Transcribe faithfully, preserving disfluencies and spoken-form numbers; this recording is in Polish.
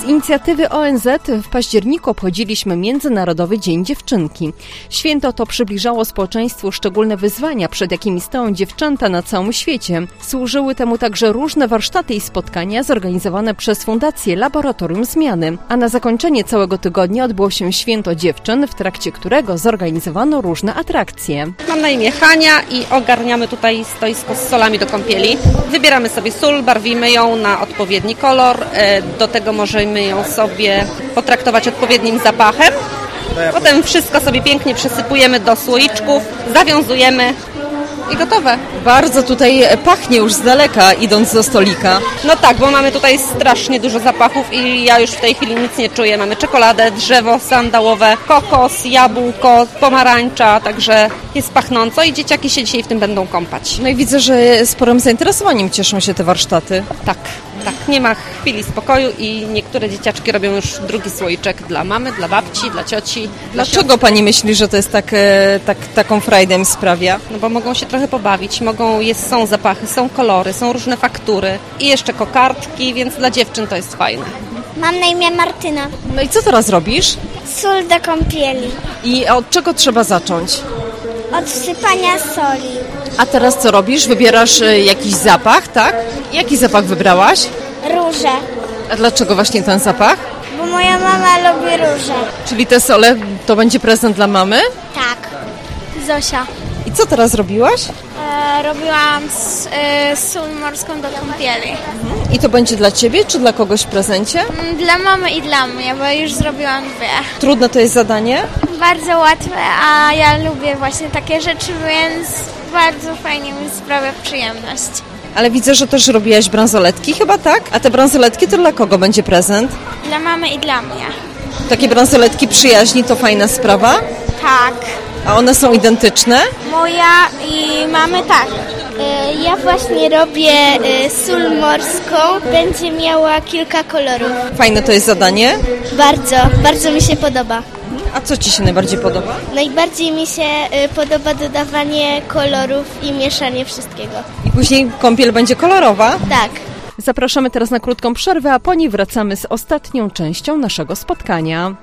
inicjatywy O N Z w październiku obchodziliśmy Międzynarodowy Dzień Dziewczynki. Święto to przybliżało społeczeństwu szczególne wyzwania, przed jakimi stoją dziewczęta na całym świecie. Służyły temu także różne warsztaty i spotkania zorganizowane przez Fundację Laboratorium Zmiany. A na zakończenie całego tygodnia odbyło się Święto Dziewczyn, w trakcie którego zorganizowano różne atrakcje. Mam na imię Hania i ogarniamy tutaj stoisko z solami do kąpieli. Wybieramy sobie sól, barwimy ją na odpowiedni kolor. Do tego możemy ją sobie potraktować odpowiednim zapachem. Potem wszystko sobie pięknie przesypujemy do słoiczków, zawiązujemy i gotowe. Bardzo tutaj pachnie już z daleka, idąc do stolika. No tak, bo mamy tutaj strasznie dużo zapachów i ja już w tej chwili nic nie czuję. Mamy czekoladę, drzewo sandałowe, kokos, jabłko, pomarańcza, także jest pachnąco i dzieciaki się dzisiaj w tym będą kąpać. No i widzę, że sporym zainteresowaniem cieszą się te warsztaty. Tak, tak, nie ma chwili spokoju i niektóre dzieciaczki robią już drugi słoiczek dla mamy, dla babci, dla cioci. Dlaczego dla pani myśli, że to jest tak, tak, taką frajdę im sprawia? No bo mogą się trochę pobawić, mogą, jest, są zapachy, są kolory, są różne faktury i jeszcze kokardki, więc dla dziewczyn to jest fajne. Mam na imię Martyna. No i co teraz robisz? Sól do kąpieli. I od czego trzeba zacząć? Od wsypania soli. A teraz co robisz? Wybierasz y, jakiś zapach, tak? Jaki zapach wybrałaś? Róże. A dlaczego właśnie ten zapach? Bo moja mama lubi róże. Czyli te sole to będzie prezent dla mamy? Tak. Zosia. I co teraz robiłaś? E, robiłam s, e, sól morską do kąpieli. I to będzie dla ciebie, czy dla kogoś w prezencie? Dla mamy i dla mnie, bo już zrobiłam dwie. Trudne to jest zadanie? Bardzo łatwe, a ja lubię właśnie takie rzeczy, więc bardzo fajnie mi sprawia przyjemność. Ale widzę, że też robiłaś bransoletki chyba, tak? A te bransoletki to dla kogo będzie prezent? Dla mamy i dla mnie. Takie bransoletki przyjaźni to fajna sprawa? Tak. A one są identyczne? Moja i mamy tak. Ja właśnie robię sól morską. Będzie miała kilka kolorów. Fajne to jest zadanie? Bardzo, bardzo mi się podoba. A co ci się najbardziej podoba? Najbardziej mi się podoba dodawanie kolorów i mieszanie wszystkiego. I później kąpiel będzie kolorowa? Tak. Zapraszamy teraz na krótką przerwę, a po niej wracamy z ostatnią częścią naszego spotkania.